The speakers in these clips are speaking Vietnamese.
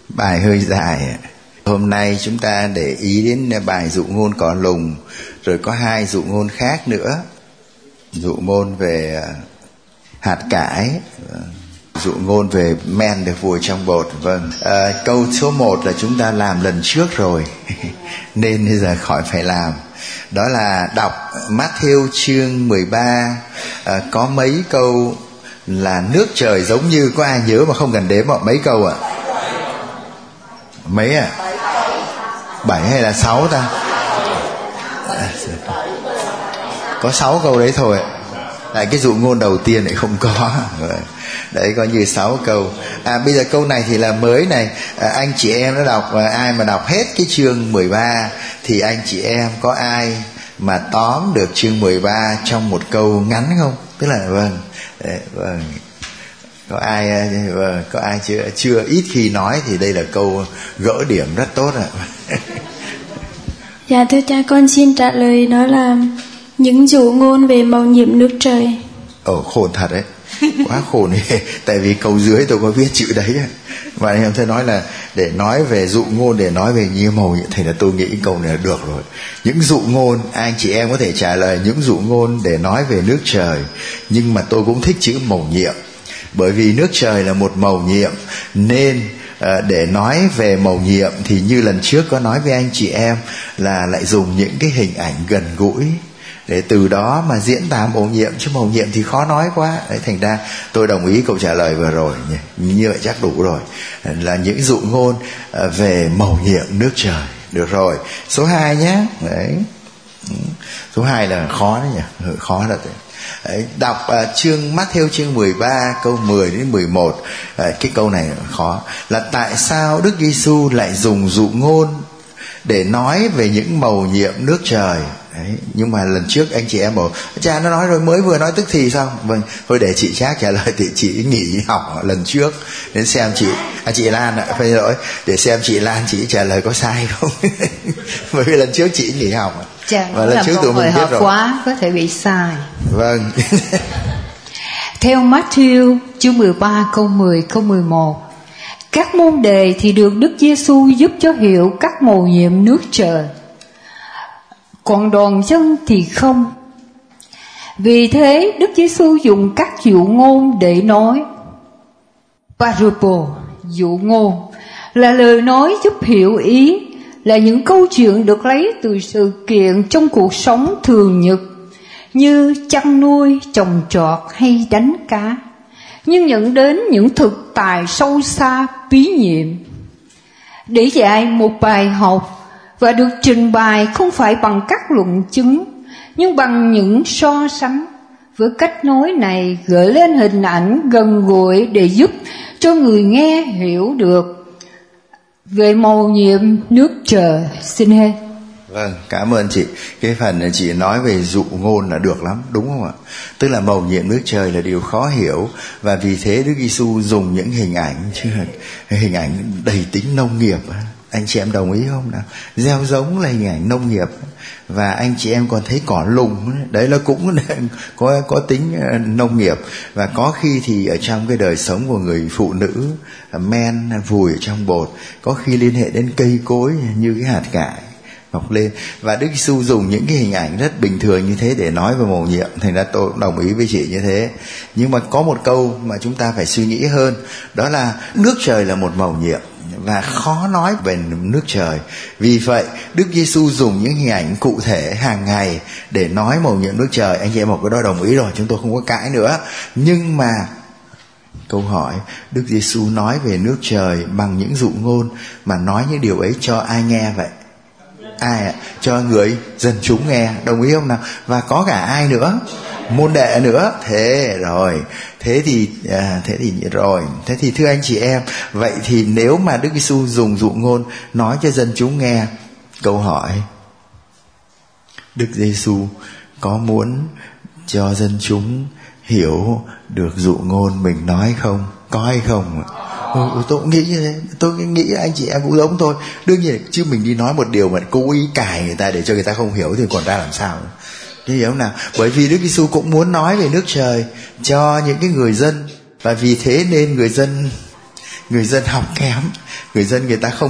Bài hơi dài. Hôm nay chúng ta để ý đến bài dụ ngôn cỏ lùng, rồi có 2 dụ ngôn khác nữa. Dụ ngôn về hạt cải, dụ ngôn về men được vùi trong bột. Vâng. Câu số 1 là chúng ta làm lần trước rồi nên bây giờ khỏi phải làm. Đó là đọc Matthew chương 13, có mấy câu là nước trời giống như, có ai nhớ mà không cần đếm ạ? Mấy câu ạ? Mấy ạ? 7 hay là 6 ta? Có 6 câu đấy thôi. Tại cái dụ ngôn đầu tiên lại không có. Đấy, coi như 6 câu. Bây giờ câu này thì là mới này. Anh chị em đã đọc, ai mà đọc hết cái chương 13 thì anh chị em có ai mà tóm được chương 13 trong một câu ngắn không? Tức là vâng. Có ai chưa ít khi nói thì đây là câu gỡ điểm rất tốt ạ. Dạ thưa cha, con xin trả lời đó là những dụ ngôn về mầu nhiệm nước trời. Khôn thật đấy. Quá khôn ấy. Tại vì câu dưới tôi có viết chữ đấy. Và em thấy nói là để nói về dụ ngôn, để nói về nhiều mầu nhiệm, thì là tôi nghĩ câu này là được rồi. Những dụ ngôn, anh chị em có thể trả lời những dụ ngôn để nói về nước trời. Nhưng mà tôi cũng thích chữ mầu nhiệm, bởi vì nước trời là một mầu nhiệm, nên để nói về mầu nhiệm thì như lần trước có nói với anh chị em là lại dùng những cái hình ảnh gần gũi để từ đó mà diễn tả mầu nhiệm, chứ mầu nhiệm thì khó nói quá. Đấy, thành ra tôi đồng ý câu trả lời vừa rồi nhỉ? Như vậy chắc đủ rồi, là những dụ ngôn về mầu nhiệm nước trời. Được rồi, số 2 nhé. Đấy, số 2 là khó đấy nhỉ, khó thật đấy. Đấy, đọc chương Matthew chương 13 câu 10 đến 11. Cái câu này khó, là tại sao Đức Giêsu lại dùng dụ ngôn để nói về những mầu nhiệm nước trời. Đấy, nhưng mà lần trước anh chị em bảo cha nó nói rồi, mới vừa nói tức thì xong. Vâng, thôi để chị Trác trả lời, thì chị nghỉ học lần trước đến xem chị Lan ạ, phải lỗi, để xem chị Lan chị trả lời có sai không. Bởi vì lần trước chị nghỉ học và lần trước tụi mình biết rồi, quá có thể bị sai. Vâng. Theo Matthew chương 13 câu 10 câu 11, các môn đề thì được Đức Giêsu giúp cho hiểu các mầu nhiệm nước trời, còn đoàn dân thì không. Vì thế Đức Giêsu dùng các dụ ngôn để nói. Parable, dụ ngôn, là lời nói giúp hiểu ý, là những câu chuyện được lấy từ sự kiện trong cuộc sống thường nhật, như chăn nuôi, trồng trọt hay đánh cá, nhưng nhận đến những thực tại sâu xa bí nhiệm, để dạy một bài học, và được trình bày không phải bằng các luận chứng, nhưng bằng những so sánh. Với cách nói này gợi lên hình ảnh gần gũi để giúp cho người nghe hiểu được về mầu nhiệm nước trời. Xin hết. Vâng, cảm ơn chị. Cái phần chị nói về dụ ngôn là được lắm, đúng không ạ? Tức là mầu nhiệm nước trời là điều khó hiểu, và vì thế Đức Giêsu dùng những hình ảnh, chứ hình ảnh đầy tính nông nghiệp. Anh chị em đồng ý không nào? Gieo giống là hình ảnh nông nghiệp, và anh chị em còn thấy cỏ lùng đấy là cũng có tính nông nghiệp. Và có khi thì ở trong cái đời sống của người phụ nữ, men vùi ở trong bột, có khi liên hệ đến cây cối như cái hạt cải mọc lên. Và Đức Giêsu dùng những cái hình ảnh rất bình thường như thế để nói về mầu nhiệm. Thành ra tôi cũng đồng ý với chị như thế. Nhưng mà có một câu mà chúng ta phải suy nghĩ hơn, đó là nước trời là một mầu nhiệm và khó nói về nước trời. Vì vậy Đức Giêsu dùng những hình ảnh cụ thể hàng ngày để nói mầu nhiệm nước trời. Anh chị em một cái đó đồng ý rồi, chúng tôi không có cãi nữa. Nhưng mà câu hỏi, Đức Giêsu nói về nước trời bằng những dụ ngôn, mà nói những điều ấy cho ai nghe vậy? Ai ạ? Cho người dân chúng nghe, đồng ý không nào? Và có cả ai nữa? Môn đệ nữa. Thế thì thưa anh chị em, vậy thì nếu mà Đức Giêsu dùng dụ ngôn nói cho dân chúng nghe, câu hỏi, Đức Giêsu có muốn cho dân chúng hiểu được dụ ngôn mình nói không? Có hay không? Tôi cũng nghĩ như thế. Tôi nghĩ anh chị em cũng giống tôi. Đương nhiên, chứ mình đi nói một điều mà cố ý cài người ta để cho người ta không hiểu thì còn ra làm sao? Thế hiểu không nào? Bởi vì Đức Giêsu cũng muốn nói về nước trời cho những cái người dân, và vì thế nên người dân người dân học kém, người dân người ta không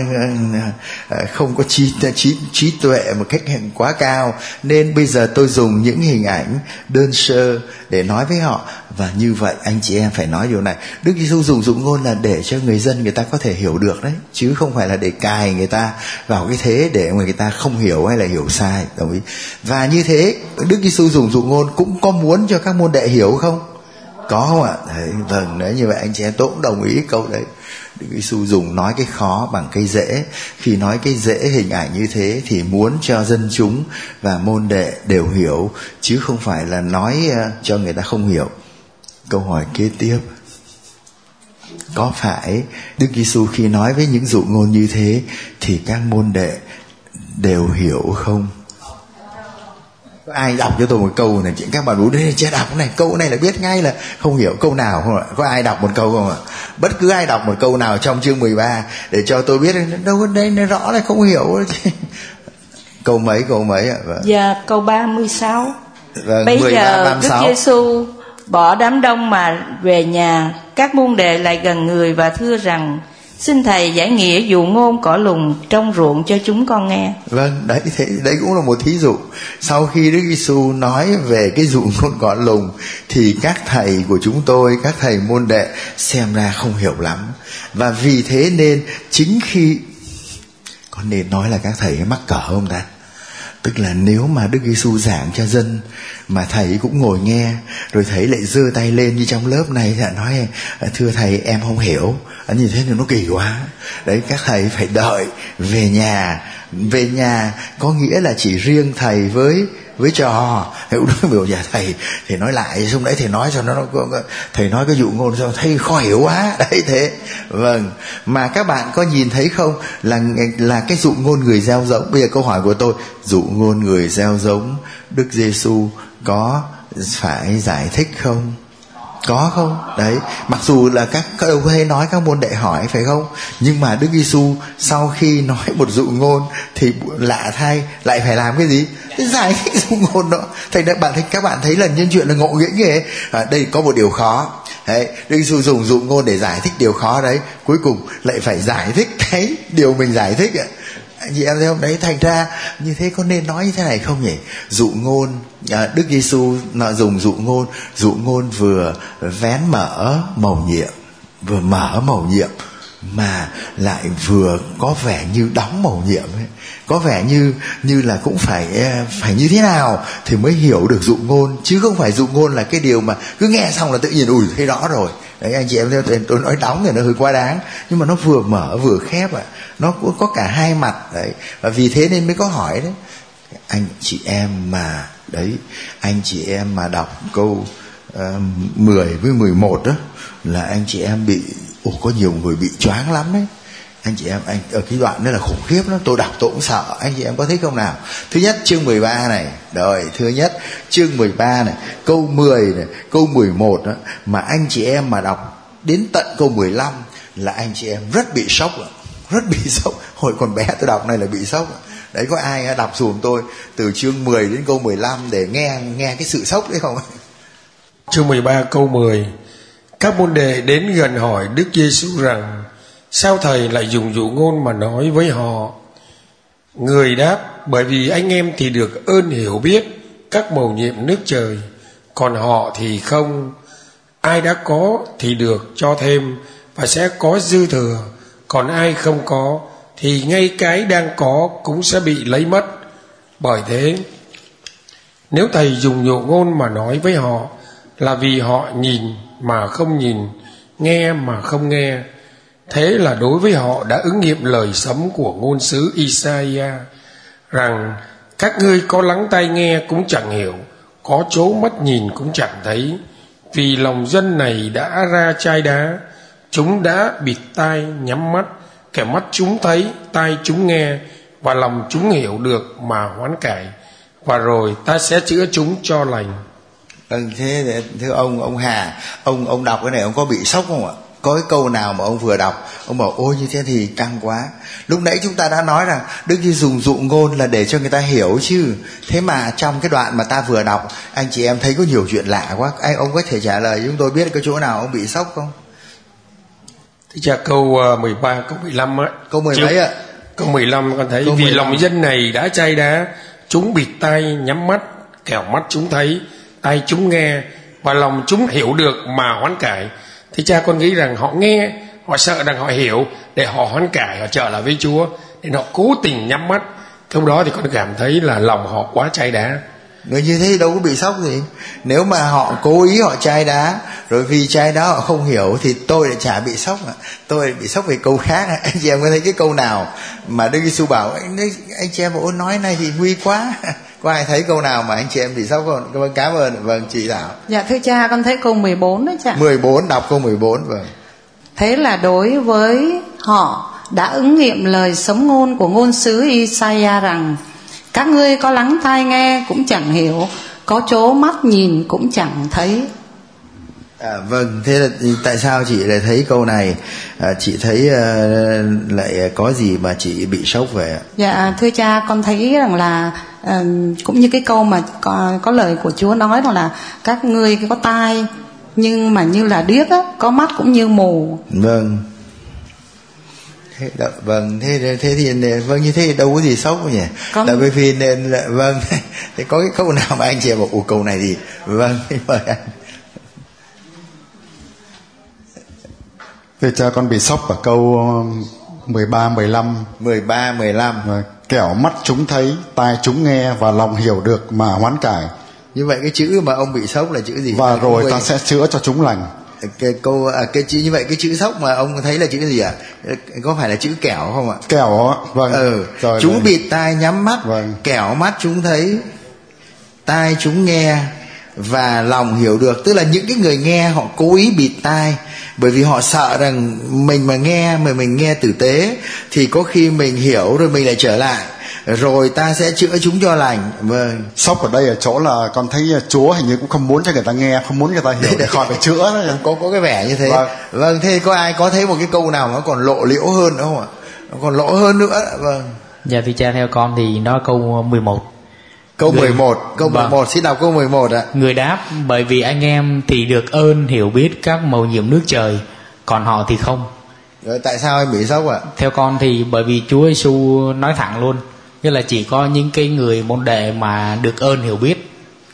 có trí tuệ một cách quá cao, nên bây giờ tôi dùng những hình ảnh đơn sơ để nói với họ. Và như vậy anh chị em phải nói điều này, Đức Giêsu dùng dụ ngôn là để cho người dân người ta có thể hiểu được đấy, chứ không phải là để cài người ta vào cái thế để mà người ta không hiểu hay là hiểu sai. Đồng ý? Và như thế Đức Giêsu dùng dụ ngôn cũng có muốn cho các môn đệ hiểu không? Có không ạ? Đấy, vâng, đấy, như vậy anh chị em tôi cũng đồng ý câu đấy. Đức Giêsu dùng nói cái khó bằng cái dễ. Khi nói cái dễ hình ảnh như thế thì muốn cho dân chúng và môn đệ đều hiểu, chứ không phải là nói cho người ta không hiểu. Câu hỏi kế tiếp, có phải Đức Giêsu khi nói với những dụ ngôn như thế thì các môn đệ đều hiểu không? Có ai đọc cho tôi một câu này? Các bạn đủ đấy, chưa đọc này, câu này là biết ngay là không hiểu câu nào không ạ? Có ai đọc một câu không ạ? Bất cứ ai đọc một câu nào trong chương 13 để cho tôi biết đâu đây nó rõ là không hiểu. Câu mấy ạ? Vâng. Dạ, câu 36. Vâng, bây 13, giờ 36. Đức Giêsu bỏ đám đông mà về nhà. Các môn đệ lại gần người và thưa rằng: xin thầy giải nghĩa dụ ngôn cỏ lùng trong ruộng cho chúng con nghe. Vâng, đấy cũng là một thí dụ. Sau khi Đức Giêsu nói về cái dụ ngôn cỏ lùng thì các thầy của chúng tôi, các thầy môn đệ xem ra không hiểu lắm. Và vì thế nên chính khi, có nên nói là các thầy mắc cỡ không ta? Tức là nếu mà Đức Giêsu giảng cho dân mà thầy cũng ngồi nghe, rồi thầy lại giơ tay lên như trong lớp này thì nói: thưa thầy em không hiểu. Như thế thì nó kỳ quá. Đấy, các thầy phải đợi về nhà. Về nhà có nghĩa là chỉ riêng thầy với trò. Hiểu đúng biểu nhà thầy thì nói lại, xong đấy thầy nói cho nó thầy nói cái dụ ngôn cho thầy khó hiểu quá. Đấy thế. Vâng, mà các bạn có nhìn thấy không là cái dụ ngôn người gieo giống. Bây giờ câu hỏi của tôi, dụ ngôn người gieo giống Đức Giêsu có phải giải thích không? Có không? Đấy, mặc dù là các đâu có hay nói các môn đệ hỏi phải không? Nhưng mà Đức Giêsu sau khi nói một dụ ngôn thì lạ thay lại phải làm cái gì? Giải thích dụ ngôn đó. Thành ra các bạn thấy là nhân chuyện là ngộ nghĩnh ấy. Đây có một điều khó. Đấy, Đức Giêsu dùng dụ ngôn để giải thích điều khó đấy, cuối cùng lại phải giải thích cái điều mình giải thích ạ. Anh chị em thấy không? Đấy, thành ra như thế có nên nói như thế này không nhỉ? Dụ ngôn, Đức Giêsu dùng dụ ngôn vừa vén mở mầu nhiệm, vừa mở mầu nhiệm mà lại vừa có vẻ như đóng mầu nhiệm ấy. Có vẻ như là cũng phải như thế nào thì mới hiểu được dụ ngôn, chứ không phải dụ ngôn là cái điều mà cứ nghe xong là tự nhiên ủi thấy rõ rồi. Đấy, anh chị em theo tôi nói đóng thì nó hơi quá đáng, nhưng mà nó vừa mở vừa khép ạ. Nó cũng có cả hai mặt đấy, và vì thế nên mới có hỏi đấy. Anh chị em mà đọc câu 10 với 11 đó là anh chị em bị có nhiều người bị choáng lắm đấy. Anh chị em ở cái đoạn đó là khủng khiếp lắm, tôi đọc tôi cũng sợ. Anh chị em có thấy không nào? Thứ nhất chương 13 này, rồi thứ nhất chương 13 này, câu 10 này, câu 11 đó, mà anh chị em mà đọc đến tận câu 15 là anh chị em rất bị sốc, rất bị sốc. Hồi còn bé tôi đọc này là bị sốc. Đấy, có ai đọc dùm tôi từ chương 10 đến câu 15 để nghe cái sự sốc đấy không? Chương 13 câu 10. Các môn đệ đến gần hỏi Đức Giêsu rằng: sao thầy lại dùng dụ ngôn mà nói với họ? Người đáp: bởi vì anh em thì được ơn hiểu biết các mầu nhiệm nước trời, còn họ thì không. Ai đã có thì được cho thêm và sẽ có dư thừa, còn ai không có thì ngay cái đang có cũng sẽ bị lấy mất. Bởi thế, nếu thầy dùng dụ ngôn mà nói với họ là vì họ nhìn mà không nhìn, nghe mà không nghe, thế là đối với họ đã ứng nghiệm lời sấm của ngôn sứ Isaiah rằng: các ngươi có lắng tai nghe cũng chẳng hiểu, có chố mắt nhìn cũng chẳng thấy, vì lòng dân này đã ra chai đá, chúng đã bịt tai nhắm mắt, kẻ mắt chúng thấy, tai chúng nghe, và lòng chúng hiểu được mà hoán cải, và rồi ta sẽ chữa chúng cho lành. Thế thưa ông Hà, ông đọc cái này ông có bị sốc không ạ? Có cái câu nào mà ông vừa đọc ông bảo ôi như thế thì căng quá? Lúc nãy chúng ta đã nói rằng Đức Giêsu dùng dụ ngôn là để cho người ta hiểu chứ. Thế mà trong cái đoạn mà ta vừa đọc, anh chị em thấy có nhiều chuyện lạ quá. Ông có thể trả lời chúng tôi biết cái chỗ nào ông bị sốc không? Thì cha câu 13, câu 15 á. Câu 10 mấy ạ? Câu 15 con thấy, vì lòng dân này đã chai đá, chúng bịt tai nhắm mắt, kẻo mắt chúng thấy, tai chúng nghe, và lòng chúng hiểu được mà hoán cải. Thì cha con nghĩ rằng họ nghe, họ sợ rằng họ hiểu để họ hoán cải, họ trở lại với Chúa, nên họ cố tình nhắm mắt. Trong đó thì con cảm thấy là lòng họ quá chai đá. Người như thế đâu có bị sốc gì. Nếu mà họ cố ý họ chai đá, rồi vì chai đá họ không hiểu, thì tôi lại chả bị sốc. Tôi lại bị sốc về câu khác. Anh chị em có thấy cái câu nào mà Đức Giêsu bảo anh chị em ôi nói này thì nguy quá? Có ai thấy câu nào mà anh chị em bị sốc không? Vâng, cảm ơn. Vâng, chị Thảo. Dạ thưa cha, con thấy câu 14 đấy cha. 14, đọc câu 14. Vâng. Thế là đối với họ đã ứng nghiệm lời sấm ngôn của ngôn sứ Isaiah rằng: các ngươi có lắng tai nghe cũng chẳng hiểu, có trố mắt nhìn cũng chẳng thấy. Vâng, thế là tại sao chị lại thấy câu này? Chị thấy lại có gì mà chị bị sốc về? Dạ thưa cha, con thấy rằng là cũng như cái câu mà có lời của Chúa nói rằng là các ngươi có tai nhưng mà như là điếc á, có mắt cũng như mù. Vâng. Vâng, thế thì vâng, như thế thì đâu có gì sốc nhỉ? Tại vì nên là vâng, thì có cái câu nào mà anh chị bảo câu này thì vâng, mời anh. Thưa cha, con bị sốc ở câu 13, 15. 13, 15. Kẻo mắt chúng thấy, tai chúng nghe và lòng hiểu được mà hoán cải. Như vậy cái chữ mà ông bị sốc là chữ gì? Và rồi ta sẽ chữa cho chúng lành. Cái chữ như vậy, cái chữ sốc mà ông thấy là chữ gì ạ? Có phải là chữ kẻo không ạ? Kẻo, vâng. Rồi, chúng bịt tai nhắm mắt, vâng. Kẻo mắt chúng thấy, tai chúng nghe và lòng hiểu được. Tức là những cái người nghe họ cố ý bịt tai, bởi vì họ sợ rằng mình mà nghe, mà mình nghe tử tế thì có khi mình hiểu rồi mình lại trở lại, rồi ta sẽ chữa chúng cho lành. Vâng. Sốc ở đây ở chỗ là con thấy Chúa hình như cũng không muốn cho người ta nghe, không muốn người ta hiểu để khỏi phải chữa. Có cái vẻ như thế. Vâng, thế có ai có thấy một cái câu nào nó còn lộ liễu hơn nữa không ạ? Nó còn lộ hơn nữa. Vâng. Dạ thưa cha, theo con thì nó câu 11. Câu 11, câu 11, xin đọc câu 11 ạ. Người đáp: bởi vì anh em thì được ơn hiểu biết các mầu nhiệm nước trời, còn họ thì không. Rồi tại sao anh bị sốc ạ? Theo con thì bởi vì Chúa Giêsu nói thẳng luôn, nghĩa là chỉ có những cái người môn đệ mà được ơn hiểu biết.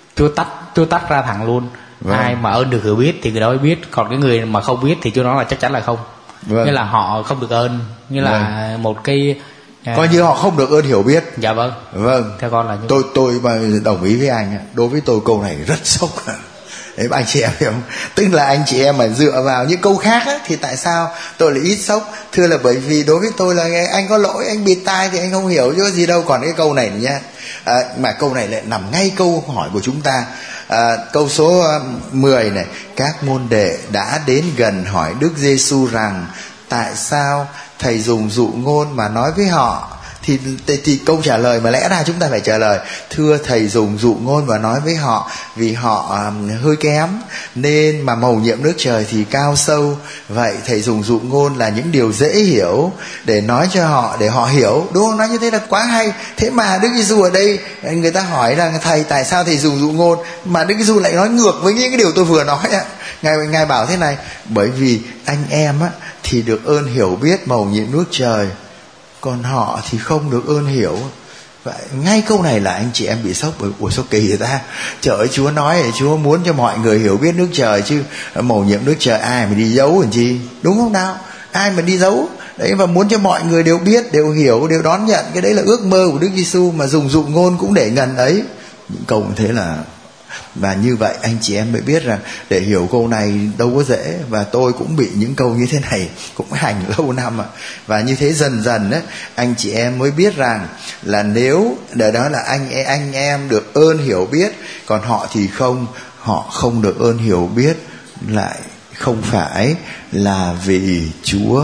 Chúa tách ra thẳng luôn. Vâng. Ai mà ơn được hiểu biết thì người đó mới biết, còn cái người mà không biết thì Chúa nói là chắc chắn là không. Vâng. Nghĩa là họ không được ơn, nghĩa là một cái coi như họ không được ơn hiểu biết. Dạ vâng. Vâng. Theo con là như tôi mà đồng ý với anh. Đối với tôi câu này rất sốc. Đấy, anh chị em hiểu không? Tức là anh chị em mà dựa vào những câu khác á, thì tại sao tôi lại ít sốc? Thưa là bởi vì đối với tôi là anh có lỗi, anh bịt tai thì anh không hiểu chứ gì đâu. Còn cái câu này nha, mà câu này lại nằm ngay câu hỏi của chúng ta. Câu số 10 này: các môn đệ đã đến gần hỏi Đức Giêsu rằng tại sao thầy dùng dụ ngôn mà nói với họ. Thì câu trả lời mà lẽ ra chúng ta phải trả lời: thưa thầy dùng dụ ngôn và nói với họ vì họ hơi kém, nên mà mầu nhiệm nước trời thì cao sâu. Vậy thầy dùng dụ ngôn là những điều dễ hiểu để nói cho họ, để họ hiểu, đúng không? Nói như thế là quá hay. Thế mà Đức Giêsu ở đây, người ta hỏi rằng thầy tại sao thầy dùng dụ ngôn, mà Đức Giêsu lại nói ngược với những cái điều tôi vừa nói. Ngài bảo thế này: bởi vì anh em á thì được ơn hiểu biết mầu nhiệm nước trời, còn họ thì không được ơn hiểu. Vậy ngay câu này là anh chị em bị sốc. Ủa sao kỳ vậy ta? Trời ơi, Chúa nói là Chúa muốn cho mọi người hiểu biết nước trời chứ mầu nhiệm nước trời ai mà đi giấu làm chi, đúng không nào? Ai mà đi giấu đấy, và muốn cho mọi người đều biết, đều hiểu, đều đón nhận. Cái đấy là ước mơ của Đức Giêsu, mà dùng dụ ngôn cũng để ngần ấy. Những câu như thế là, và như vậy anh chị em mới biết rằng để hiểu câu này đâu có dễ. Và tôi cũng bị những câu như thế này cũng hành lâu năm ạ. Và như thế dần dần ấy, anh chị em mới biết rằng là nếu để đó là anh em được ơn hiểu biết, còn họ thì không. Họ không được ơn hiểu biết lại không phải là vì Chúa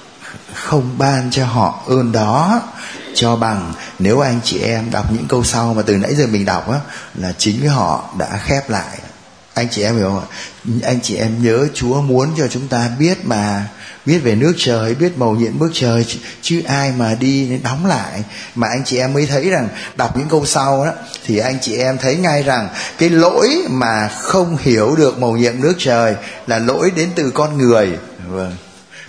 không ban cho họ ơn đó, cho bằng nếu anh chị em đọc những câu sau mà từ nãy giờ mình đọc á, là chính họ đã khép lại. Anh chị em hiểu không ạ? Anh chị em nhớ Chúa muốn cho chúng ta biết, mà biết về nước trời, biết mầu nhiệm nước trời, chứ ai mà đi đóng lại. Mà anh chị em mới thấy rằng đọc những câu sau đó, thì anh chị em thấy ngay rằng cái lỗi mà không hiểu được mầu nhiệm nước trời là lỗi đến từ con người. Vâng.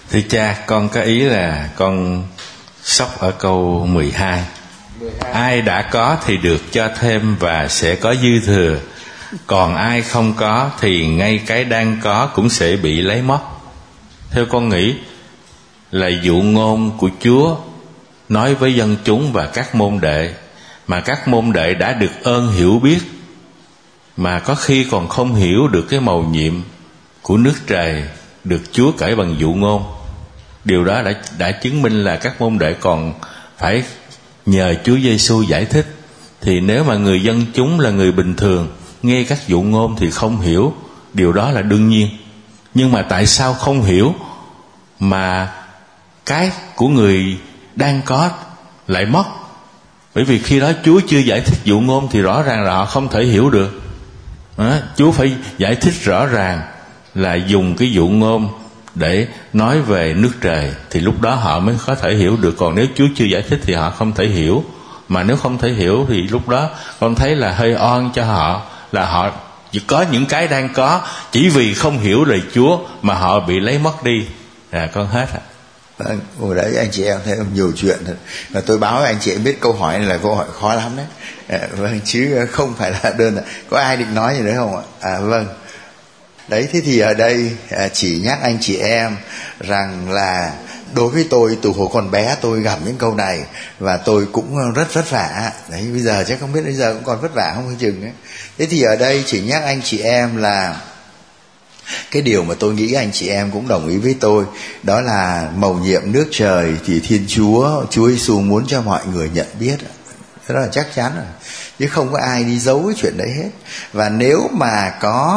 Thưa cha, con có ý là con sốc ở câu 12. Ai đã có thì được cho thêm và sẽ có dư thừa, còn ai không có thì ngay cái đang có cũng sẽ bị lấy mất. Theo con nghĩ là dụ ngôn của Chúa nói với dân chúng và các môn đệ, mà các môn đệ đã được ơn hiểu biết, mà có khi còn không hiểu được cái mầu nhiệm của nước trời được Chúa kể bằng dụ ngôn. Điều đó đã chứng minh là các môn đệ còn phải nhờ Chúa Giêsu giải thích. Thì nếu mà người dân chúng là người bình thường, nghe các dụ ngôn thì không hiểu, điều đó là đương nhiên. Nhưng mà tại sao không hiểu mà cái của người đang có lại mất? Bởi vì khi đó Chúa chưa giải thích dụ ngôn thì rõ ràng là họ không thể hiểu được. Chúa phải giải thích rõ ràng là dùng cái dụ ngôn để nói về nước trời, thì lúc đó họ mới có thể hiểu được. Còn nếu Chúa chưa giải thích thì họ không thể hiểu. Mà nếu không thể hiểu thì lúc đó con thấy là hơi oan cho họ, là họ chỉ có những cái đang có, chỉ vì không hiểu lời Chúa mà họ bị lấy mất đi. Con hết ạ. Vâng, hồi đấy anh chị em thấy nhiều chuyện thật. Và tôi báo với anh chị em biết câu hỏi này là câu hỏi khó lắm đấy. Vâng, chứ không phải là đơn giản. Có ai định nói gì nữa không ạ? Vâng. Đấy, thế thì ở đây chỉ nhắc anh chị em rằng là đối với tôi, từ hồi còn bé tôi gặp những câu này và tôi cũng rất vất vả. Đấy, bây giờ chắc không biết bây giờ cũng còn vất vả không chừng ấy. Thế thì ở đây chỉ nhắc anh chị em là cái điều mà tôi nghĩ anh chị em cũng đồng ý với tôi, đó là mầu nhiệm nước trời thì Thiên Chúa Giêsu muốn cho mọi người nhận biết. Đó là chắc chắn rồi, chứ không có ai đi giấu cái chuyện đấy hết. Và nếu mà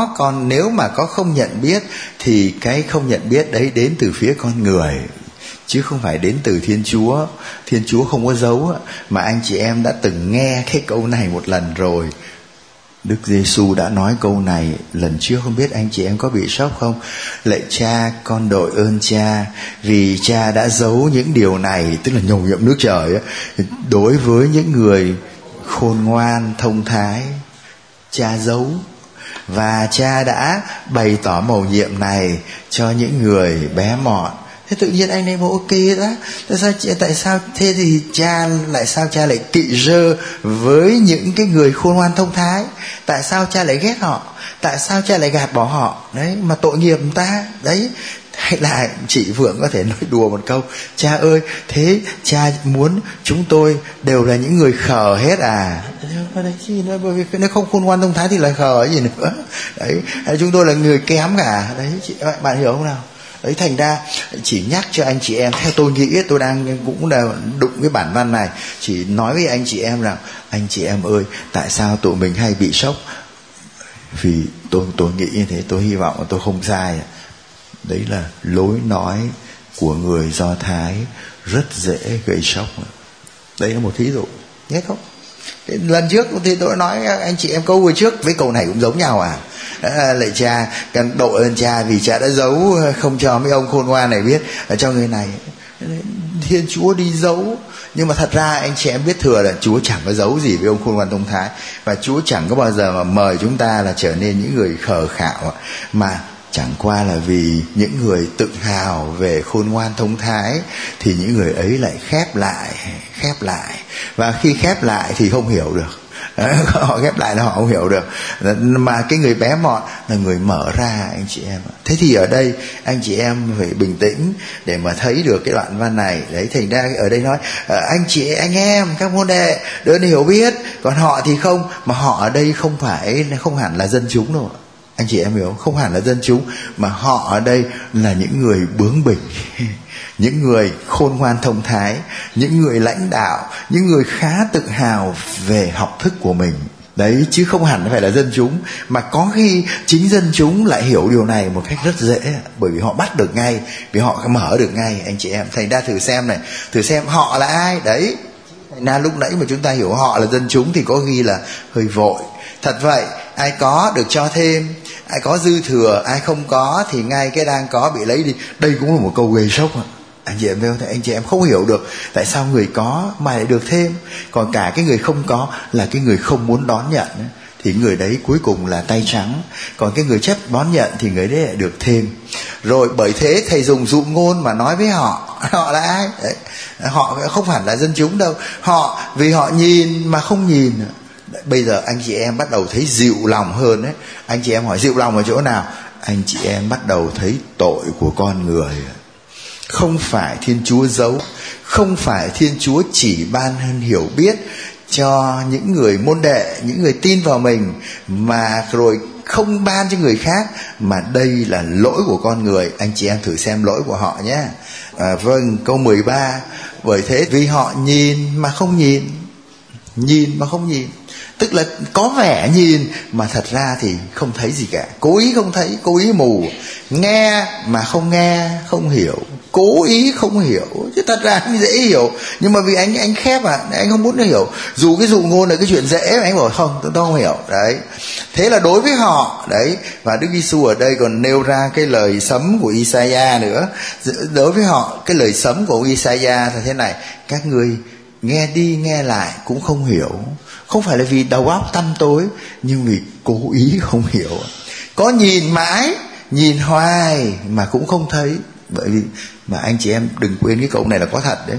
có không nhận biết thì cái không nhận biết đấy đến từ phía con người, chứ không phải đến từ Thiên Chúa. Thiên Chúa không có giấu. Mà anh chị em đã từng nghe cái câu này một lần rồi. Đức Giêsu đã nói câu này lần trước, không biết anh chị em có bị sốc không? Lạy Cha, con đội ơn Cha vì Cha đã giấu những điều này, tức là nhầu nhiệm nước trời ấy, đối với những người khôn ngoan thông thái. Cha giấu, và Cha đã bày tỏ mầu nhiệm này cho những người bé mọn. Thế tự nhiên anh ấy bảo ok đó. Tại sao thế thì Cha lại kỵ rơ với những cái người khôn ngoan thông thái? Tại sao Cha lại ghét họ? Tại sao Cha lại gạt bỏ họ? Đấy, mà tội nghiệp người ta. Đấy, hay là chị Phượng có thể nói đùa một câu: Cha ơi, thế Cha muốn chúng tôi đều là những người khờ hết à? Đấy, gì nữa, bởi vì nếu không khôn ngoan thông thái thì là khờ gì nữa. Đấy, chúng tôi là người kém cả. Đấy, bạn hiểu không nào? Đấy, thành ra chỉ nhắc cho anh chị em, theo tôi nghĩ, tôi cũng đụng cái bản văn này, chỉ nói với anh chị em rằng anh chị em ơi, tại sao tụi mình hay bị sốc? Vì tôi nghĩ như thế, tôi hy vọng là tôi không sai. Đấy là lối nói của người Do Thái rất dễ gây sốc. Đấy là một thí dụ nhé. Không, lần trước thì tôi nói anh chị em câu vừa trước với câu này cũng giống nhau à. Lạy Cha, cần đội ơn Cha vì Cha đã giấu không cho mấy ông khôn ngoan này biết, cho người này. Thiên Chúa đi giấu, nhưng mà thật ra anh chị em biết thừa là Chúa chẳng có giấu gì với ông khôn ngoan thông thái, và Chúa chẳng có bao giờ mà mời chúng ta là trở nên những người khờ khạo, mà chẳng qua là vì những người tự hào về khôn ngoan thông thái thì những người ấy lại khép lại, và khi khép lại thì không hiểu được. Họ ghép lại là họ không hiểu được. Mà cái người bé mọn là người mở ra, anh chị em. Thế thì ở đây anh chị em phải bình tĩnh để mà thấy được cái đoạn văn này. Đấy, thành ra ở đây nói anh em các môn đệ đỡ hiểu biết, còn họ thì không. Mà họ ở đây không hẳn là dân chúng đâu, anh chị em hiểu không? Hẳn là dân chúng, mà họ ở đây là những người bướng bỉnh, những người khôn ngoan thông thái, những người lãnh đạo, những người khá tự hào về học thức của mình. Đấy, chứ không hẳn phải là dân chúng. Mà có khi chính dân chúng lại hiểu điều này một cách rất dễ, bởi vì họ bắt được ngay, vì họ mở được ngay, anh chị em. Thành ra thử xem họ là ai. Đấy, thành ra lúc nãy mà chúng ta hiểu họ là dân chúng thì có khi là hơi vội. Thật vậy, ai có được cho thêm, ai có dư thừa, ai không có thì ngay cái đang có bị lấy đi. Đây cũng là một câu gây sốc. Anh chị em không hiểu được tại sao người có mà lại được thêm, còn cả cái người không có là cái người không muốn đón nhận. thì người đấy cuối cùng là tay trắng. Còn cái người chấp đón nhận thì người đấy lại được thêm. Rồi bởi thế thầy dùng dụ ngôn mà nói với họ. Họ là ai? Đấy. Họ không phải là dân chúng đâu. Họ vì họ nhìn mà không nhìn. Bây giờ anh chị em bắt đầu thấy dịu lòng hơn đấy. Anh chị em hỏi dịu lòng ở chỗ nào? Anh chị em bắt đầu thấy tội của con người. Không phải Thiên Chúa giấu, không phải Thiên Chúa chỉ ban hơn hiểu biết cho những người môn đệ, những người tin vào mình, mà rồi không ban cho người khác, mà đây là lỗi của con người. Anh chị em thử xem lỗi của họ nhé. Vâng, câu 13. Bởi thế vì họ nhìn mà không nhìn. Nhìn mà không nhìn, tức là có vẻ nhìn mà thật ra thì không thấy gì cả. Cố ý không thấy, cố ý mù. Nghe mà không nghe, không hiểu, cố ý không hiểu. Chứ thật ra anh dễ hiểu, nhưng mà vì anh khép anh không muốn hiểu. Dù cái dụ ngôn là cái chuyện dễ mà anh bảo không, tôi không hiểu. Đấy. Thế là đối với họ đấy. Và Đức Giêsu ở đây còn nêu ra cái lời sấm của Isaiah nữa. Đối với họ, cái lời sấm của Isaiah là thế này: các ngươi nghe đi nghe lại cũng không hiểu. Không phải là vì đầu óc tăm tối, nhưng vì cố ý không hiểu. Có nhìn mãi, nhìn hoài mà cũng không thấy. Bởi vì mà anh chị em đừng quên cái câu này là có thật đấy.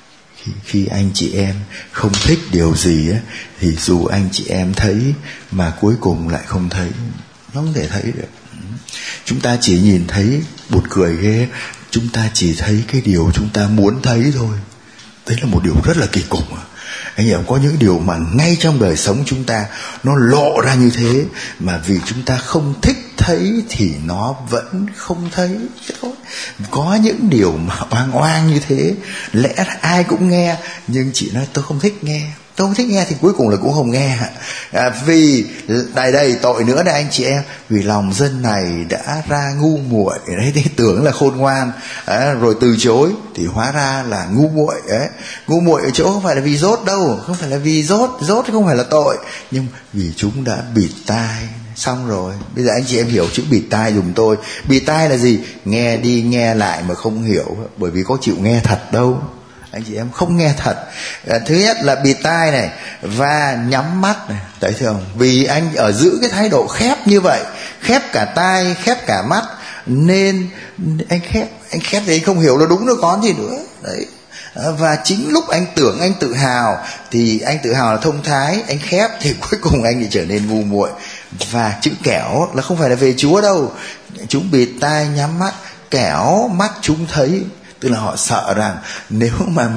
Khi anh chị em không thích điều gì ấy, thì dù anh chị em thấy mà cuối cùng lại không thấy. Nó không thể thấy được. Chúng ta chỉ nhìn thấy, buồn cười ghê, chúng ta chỉ thấy cái điều chúng ta muốn thấy thôi. Đấy là một điều rất là kỳ cục. Anh em có những điều mà ngay trong đời sống chúng ta nó lộ ra như thế, mà vì chúng ta không thích thấy thì nó vẫn không thấy thôi. Có những điều mà oang oang như thế, lẽ ra ai cũng nghe, nhưng chị nói tôi không thích nghe. Tôi không thích nghe thì cuối cùng là cũng không nghe. Vì đây tội nữa đây anh chị em, vì lòng dân này đã ra ngu muội đấy, thì tưởng là khôn ngoan, rồi từ chối thì hóa ra là ngu muội đấy. Ngu muội ở chỗ không phải là vì dốt đâu, không phải là vì dốt không phải là tội, nhưng vì chúng đã bịt tai. Xong rồi, bây giờ anh chị em hiểu chữ bịt tai dùm tôi. Bịt tai là gì? Nghe đi nghe lại mà không hiểu, bởi vì có chịu nghe thật đâu. Anh chị em không nghe thật. Thứ nhất là bịt tai này, và nhắm mắt này. Đấy thấy không? Vì anh ở giữ cái thái độ khép như vậy, khép cả tai, khép cả mắt, nên anh khép thì anh không hiểu là đúng nó có gì nữa. Đấy. Và chính lúc anh tưởng anh tự hào thì anh tự hào là thông thái, anh khép thì cuối cùng anh lại trở nên ngu muội. Và chữ kẻo là không phải là về Chúa đâu. Chúng bịt tai nhắm mắt, kẻo mắt chúng thấy. Tức là họ sợ rằng nếu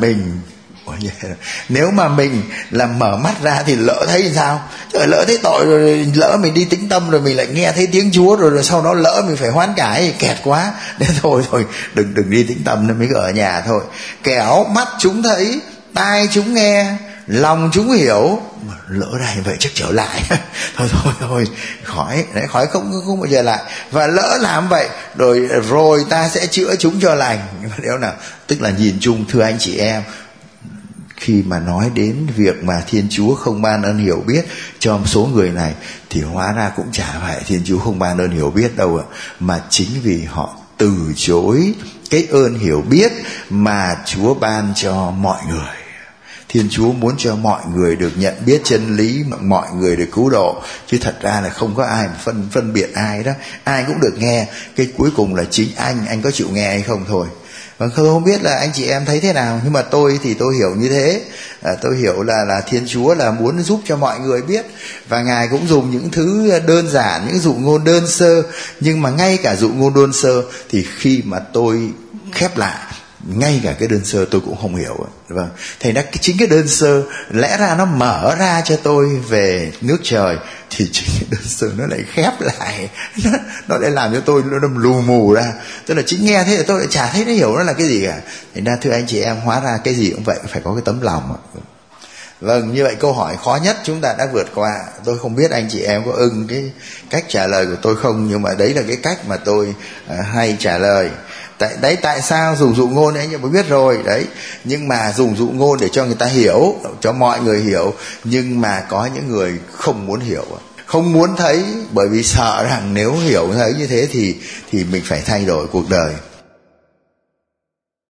mà mình làm mở mắt ra thì lỡ thấy thì sao? Trời, lỡ thấy tội rồi, lỡ mình đi tĩnh tâm rồi mình lại nghe thấy tiếng Chúa rồi sau đó lỡ mình phải hoán cải, kẹt quá. Thế thôi đừng đi tĩnh tâm nữa, mới ở nhà thôi. Kẻo mắt chúng thấy, tai chúng nghe, lòng chúng hiểu, mà lỡ này vậy chắc trở lại. thôi khỏi không bao giờ lại. Và lỡ làm vậy rồi ta sẽ chữa chúng cho lành. Nếu nào, tức là nhìn chung thưa anh chị em, khi mà nói đến việc mà Thiên Chúa không ban ơn hiểu biết cho một số người này, thì hóa ra cũng chả phải Thiên Chúa không ban ơn hiểu biết đâu ạ, mà chính vì họ từ chối cái ơn hiểu biết mà Chúa ban cho mọi người. Thiên Chúa muốn cho mọi người được nhận biết chân lý, mọi người được cứu độ, chứ thật ra là không có ai mà phân biệt ai đó. Ai cũng được nghe, cái cuối cùng là chính anh có chịu nghe hay không thôi. Và không biết là anh chị em thấy thế nào, nhưng mà tôi thì tôi hiểu như thế. Tôi hiểu là Thiên Chúa là muốn giúp cho mọi người biết, và Ngài cũng dùng những thứ đơn giản, những dụ ngôn đơn sơ. Nhưng mà ngay cả dụ ngôn đơn sơ thì khi mà tôi khép lại, ngay cả cái đơn sơ tôi cũng không hiểu. Vâng. Thành ra chính cái đơn sơ lẽ ra nó mở ra cho tôi về nước trời, thì chính cái đơn sơ nó lại khép lại, nó lại làm cho tôi nó lù mù ra. Tức là chính nghe thế là tôi lại chả thấy nó hiểu nó là cái gì cả. Thành ra thưa anh chị em, hóa ra cái gì cũng vậy, phải có cái tấm lòng. Vâng, như vậy câu hỏi khó nhất chúng ta đã vượt qua. Tôi không biết anh chị em có ưng cái cách trả lời của tôi không, nhưng mà đấy là cái cách mà tôi hay trả lời. Tại sao dùng dụ ngôn đấy, anh em mới biết rồi đấy. Nhưng mà dùng dụ ngôn để cho người ta hiểu, cho mọi người hiểu. Nhưng mà có những người không muốn hiểu, không muốn thấy, bởi vì sợ rằng nếu hiểu thấy như thế thì mình phải thay đổi cuộc đời.